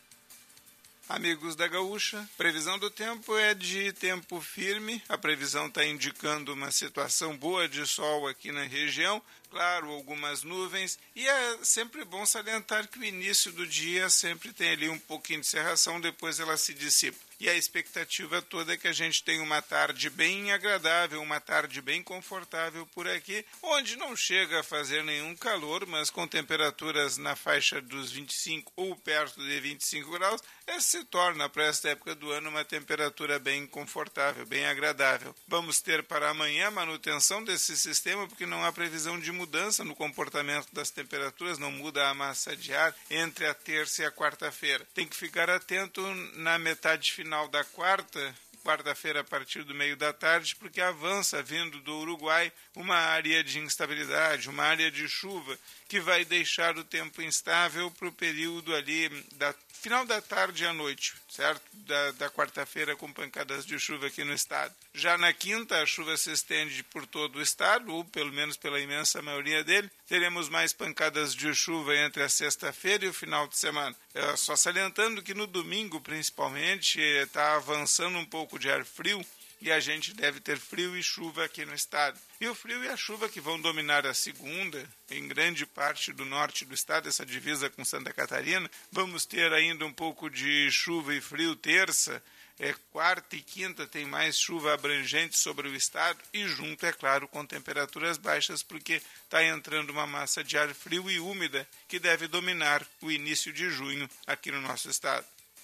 Amigos da Gaúcha, previsão do tempo é de tempo firme. A previsão está indicando uma situação boa de sol aqui na região, claro, algumas nuvens, e é sempre bom salientar que o início do dia sempre tem ali um pouquinho de cerração, depois ela se dissipa. E a expectativa toda é que a gente tenha uma tarde bem agradável, uma tarde bem confortável por aqui, onde não chega a fazer nenhum calor, mas com temperaturas na faixa dos vinte e cinco ou perto de vinte e cinco graus, essa se torna para esta época do ano uma temperatura bem confortável, bem agradável. Vamos ter para amanhã a manutenção desse sistema, porque não há previsão de mudança no comportamento das temperaturas, não muda a massa de ar entre a terça e a quarta-feira. Tem que ficar atento na metade final final da quarta, quarta-feira a partir do meio da tarde, porque avança vindo do Uruguai uma área de instabilidade, uma área de chuva que vai deixar o tempo instável para o período ali da final da tarde à noite, certo? Da, da quarta-feira com pancadas de chuva aqui no estado. Já na quinta a chuva se estende por todo o estado, ou pelo menos pela imensa maioria dele. Teremos mais pancadas de chuva entre a sexta-feira e o final de semana. É, só salientando que no domingo, principalmente, está avançando um pouco de ar frio, e a gente deve ter frio e chuva aqui no estado. E o frio e a chuva que vão dominar a segunda, em grande parte do norte do estado, essa divisa com Santa Catarina. Vamos ter ainda um pouco de chuva e frio terça. É, quarta e quinta tem mais chuva abrangente sobre o estado e junto, é claro, com temperaturas baixas, porque está entrando uma massa de ar frio e úmida que deve dominar o início de junho aqui no nosso estado.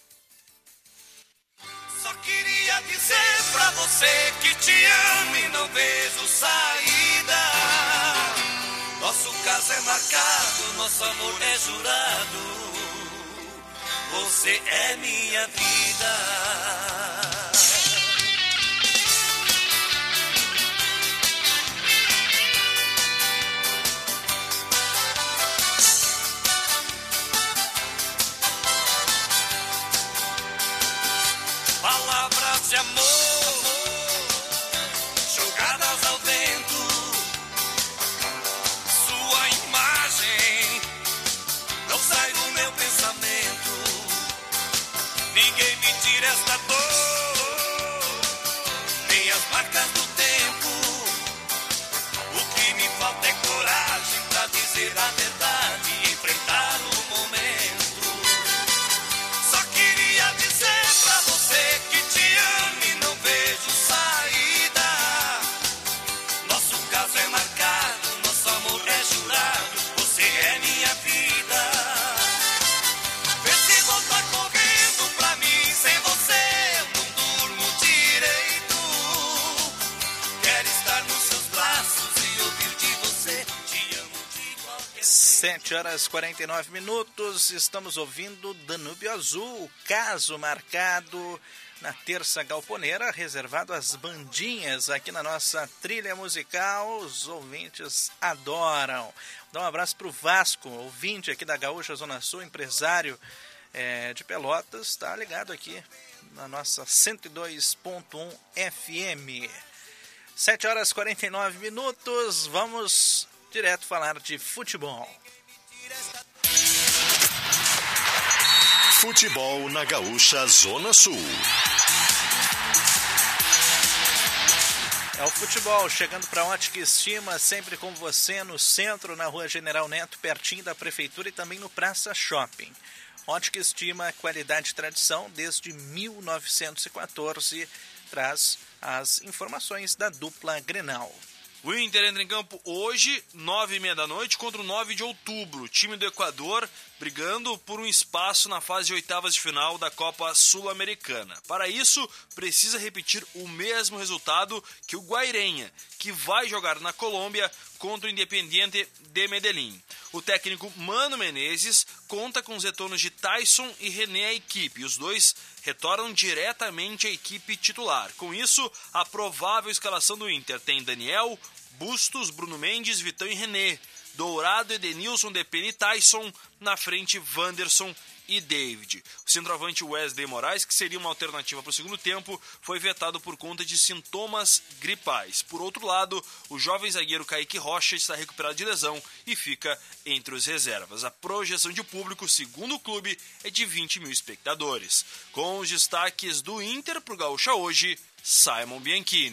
Só queria dizer pra você que te amo e não vejo saída. Nosso caso é marcado, nosso amor é jurado. Você é minha vida. Palavras de amor jogadas ao vento, sua imagem não sai do meu pensamento. Ninguém me tira esta dor, nem as marcas do tempo. O que me falta é coragem pra dizer a verdade e enfrentar o momento. Só queria dizer pra você que te amo e não vejo saída. Nosso caso é marcado, nosso amor é jurado. Você é minha vida. Vê se volta correndo pra mim. Sem você eu não durmo direito. Quero estar nos seus braços e ouvir de você. Te amo de qualquer jeito. sete horas e quarenta e nove minutos, estamos ouvindo Danúbio Azul, caso marcado na terça galponeira, reservado às bandinhas aqui na nossa trilha musical. Os ouvintes adoram. Dá um abraço para o Vasco, ouvinte aqui da Gaúcha Zona Sul, empresário é, de Pelotas, está ligado aqui na nossa cento e dois ponto um F M. sete horas e quarenta e nove minutos, vamos direto falar de futebol. Futebol na Gaúcha Zona Sul. É o futebol chegando para Ótica Estima, sempre com você no centro, na Rua General Neto, pertinho da Prefeitura e também no Praça Shopping. Ótica Estima, qualidade e tradição desde mil novecentos e quatorze, traz as informações da dupla Grenal. O Inter entra em campo hoje, nove e meia da noite, contra o nove de outubro. Time do Equador brigando por um espaço na fase de oitavas de final da Copa Sul-Americana. Para isso, precisa repetir o mesmo resultado que o Guairenha, que vai jogar na Colômbia contra o Independiente de Medellín. O técnico Mano Menezes conta com os retornos de Tyson e René à equipe. Os dois retornam diretamente à equipe titular. Com isso, a provável escalação do Inter tem Daniel, Bustos, Bruno Mendes, Vitão e René. Dourado, Edenilson, Depene e Tyson. Na frente, Wanderson e David. O centroavante Wesley Moraes, que seria uma alternativa para o segundo tempo, foi vetado por conta de sintomas gripais. Por outro lado, o jovem zagueiro Kaique Rocha está recuperado de lesão e fica entre os reservas. A projeção de público, segundo o clube, é de vinte mil espectadores. Com os destaques do Inter para o Gaúcha hoje, Simon Bianchini.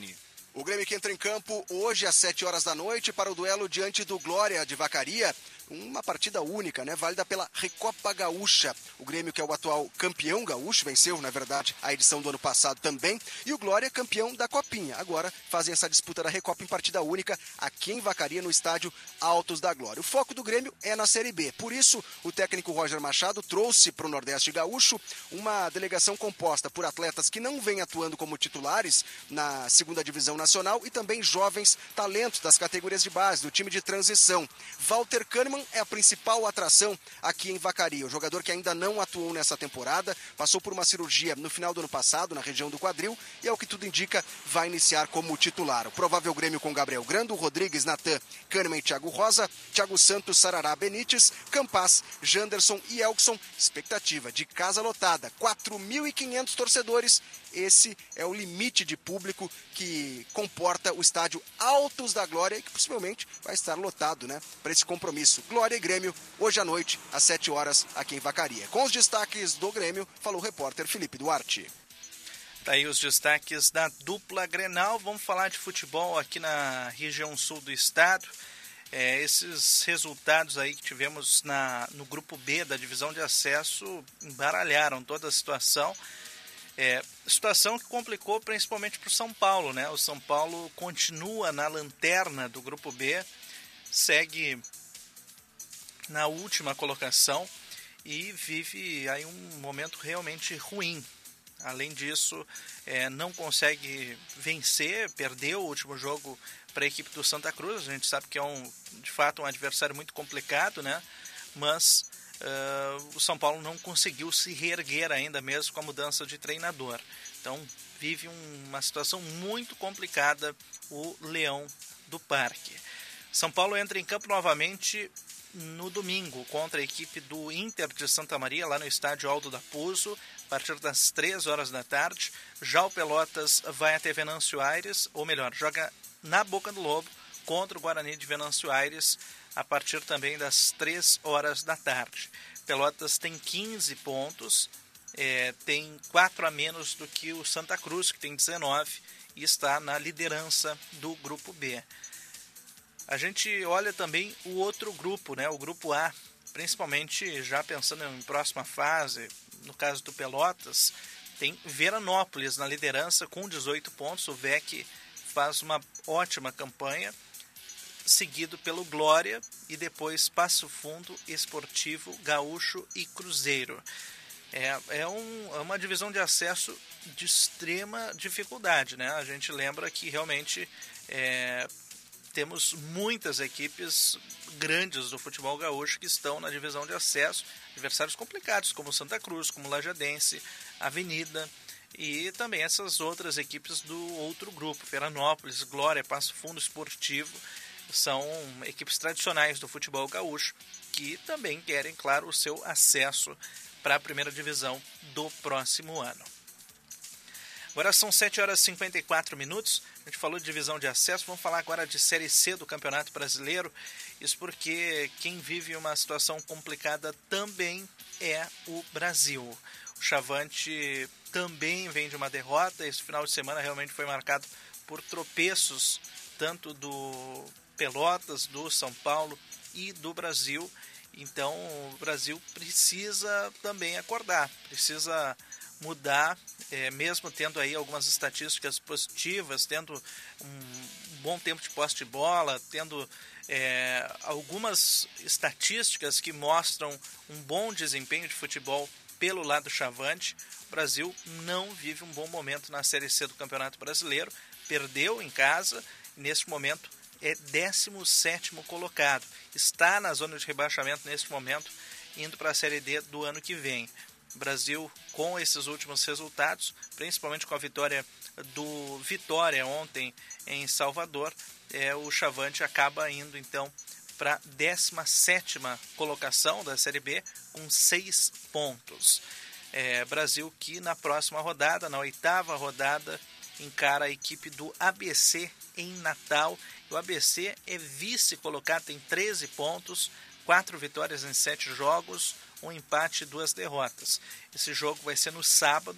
O Grêmio que entra em campo hoje às sete horas da noite para o duelo diante do Glória de Vacaria. Uma partida única, né? Válida pela Recopa Gaúcha. O Grêmio, que é o atual campeão gaúcho, venceu, na verdade, a edição do ano passado também. E o Glória, campeão da Copinha. Agora fazem essa disputa da Recopa em partida única aqui em Vacaria, no estádio Altos da Glória. O foco do Grêmio é na Série B. Por isso, o técnico Roger Machado trouxe para o Nordeste Gaúcho uma delegação composta por atletas que não vêm atuando como titulares na segunda divisão nacional e também jovens talentos das categorias de base, do time de transição. Walter Kahneman é a principal atração aqui em Vacaria. O jogador que ainda não atuou nessa temporada, passou por uma cirurgia no final do ano passado, na região do quadril, e ao que tudo indica, vai iniciar como titular. O provável Grêmio com Gabriel Grando, Rodrigues, Natan, Kahneman e Thiago Rosa, Thiago Santos, Sarará, Benítez, Campas, Janderson e Elkson. Expectativa de casa lotada, quatro mil e quinhentos torcedores. Esse é o limite de público que comporta o estádio Altos da Glória e que possivelmente vai estar lotado, né, para esse compromisso. Glória e Grêmio, hoje à noite, às sete horas, aqui em Vacaria. Com os destaques do Grêmio, falou o repórter Felipe Duarte. Tá aí os destaques da dupla Grenal. Vamos falar de futebol aqui na região sul do estado. É, esses resultados aí que tivemos na, no grupo B da divisão de acesso embaralharam toda a situação. É, situação que complicou principalmente para o São Paulo, né? O São Paulo continua na lanterna do grupo B, segue na última colocação e vive aí um momento realmente ruim. Além disso, é, não consegue vencer, perdeu o último jogo para a equipe do Santa Cruz. A gente sabe que é um, de fato um adversário muito complicado, né? Mas uh, o São Paulo não conseguiu se reerguer ainda mesmo com a mudança de treinador. Então vive um, uma situação muito complicada o Leão do Parque. São Paulo entra em campo novamente no domingo contra a equipe do Inter de Santa Maria, lá no estádio Aldo da Puzo, a partir das três horas da tarde. Já o Pelotas vai até Venâncio Aires, ou melhor, joga na Boca do Lobo contra o Guarani de Venâncio Aires, a partir também das três horas da tarde. Pelotas tem quinze pontos, é, tem quatro a menos do que o Santa Cruz, que tem dezenove, e está na liderança do grupo B. A gente olha também o outro grupo, né, o grupo A, principalmente já pensando em próxima fase, no caso do Pelotas, tem Veranópolis na liderança com dezoito pontos, o V E C faz uma ótima campanha, seguido pelo Glória e depois Passo Fundo, Esportivo, Gaúcho e Cruzeiro. É, é, um, é uma divisão de acesso de extrema dificuldade, né? A gente lembra que realmente é, temos muitas equipes grandes do futebol gaúcho que estão na divisão de acesso, adversários complicados como Santa Cruz, como Lajadense, Avenida e também essas outras equipes do outro grupo, Veranópolis, Glória, Passo Fundo, Esportivo, são equipes tradicionais do futebol gaúcho que também querem, claro, o seu acesso para a primeira divisão do próximo ano. Agora são sete horas e cinquenta e quatro minutos, a gente falou de divisão de acesso, vamos falar agora de Série C do Campeonato Brasileiro, isso porque quem vive uma situação complicada também é o Brasil. O Chavante também vem de uma derrota, esse final de semana realmente foi marcado por tropeços, tanto do Pelotas, do São Paulo e do Brasil. Então o Brasil precisa também acordar, precisa mudar, é, mesmo tendo aí algumas estatísticas positivas, tendo um bom tempo de posse de bola, tendo é, algumas estatísticas que mostram um bom desempenho de futebol pelo lado chavante. O Brasil não vive um bom momento na Série C do Campeonato Brasileiro, perdeu em casa e neste momento é décimo sétimo colocado, está na zona de rebaixamento neste momento, indo para a Série D do ano que vem. O Brasil, com esses últimos resultados, principalmente com a vitória do Vitória ontem em Salvador, é, o Chavante acaba indo então para a décima sétima colocação da Série B com seis pontos. É, Brasil que na próxima rodada, na oitava rodada, encara a equipe do A B C em Natal. O A B C é vice-colocado, tem treze pontos, quatro vitórias em sete jogos, um empate e duas derrotas. Esse jogo vai ser no sábado,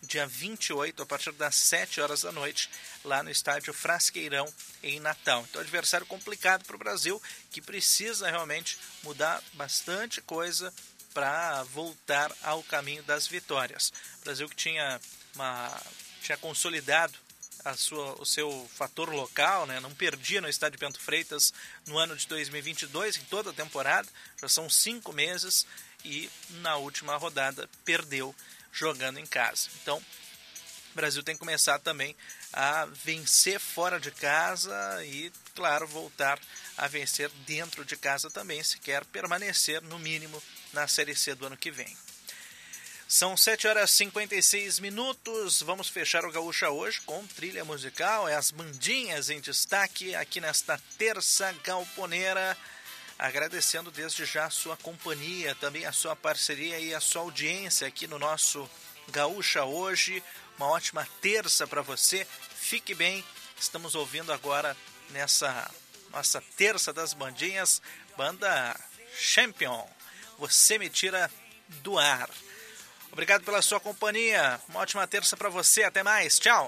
dia vinte e oito, a partir das sete horas da noite, lá no estádio Frasqueirão, em Natal. Então, adversário complicado para o Brasil, que precisa realmente mudar bastante coisa para voltar ao caminho das vitórias. O Brasil que tinha, uma, tinha consolidado a sua, o seu fator local, né? Não perdia no estádio Bento Freitas no ano de dois mil e vinte e dois, em toda a temporada, já são cinco meses, e na última rodada perdeu jogando em casa. Então, o Brasil tem que começar também a vencer fora de casa e, claro, voltar a vencer dentro de casa também, se quer permanecer, no mínimo, na Série C do ano que vem. São sete horas e cinquenta e seis minutos, vamos fechar o Gaúcha hoje com trilha musical, é as bandinhas em destaque aqui nesta terça galponeira, agradecendo desde já a sua companhia, também a sua parceria e a sua audiência aqui no nosso Gaúcha hoje. Uma ótima terça para você, fique bem, estamos ouvindo agora nessa nossa terça das bandinhas, banda Champion, Você Me Tira do Ar. Obrigado pela sua companhia, uma ótima terça para você, até mais, tchau!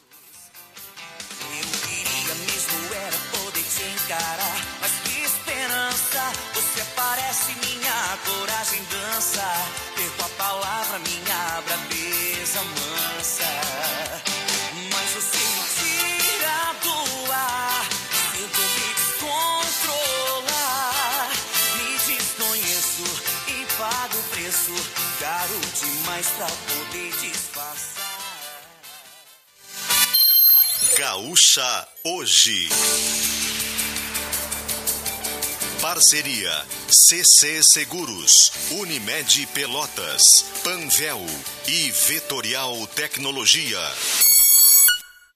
Eu queria mesmo era poder te encarar, mas que esperança, você parece minha coragem dança, perco a palavra, minha brabeza mansa, mas você me tira do ar, sinto me descontrolar, me desconheço e pago o preço, caro demais pra poder disfarçar. Gaúcha hoje. Parceria C C Seguros, Unimed Pelotas, Panvel e Vetorial Tecnologia.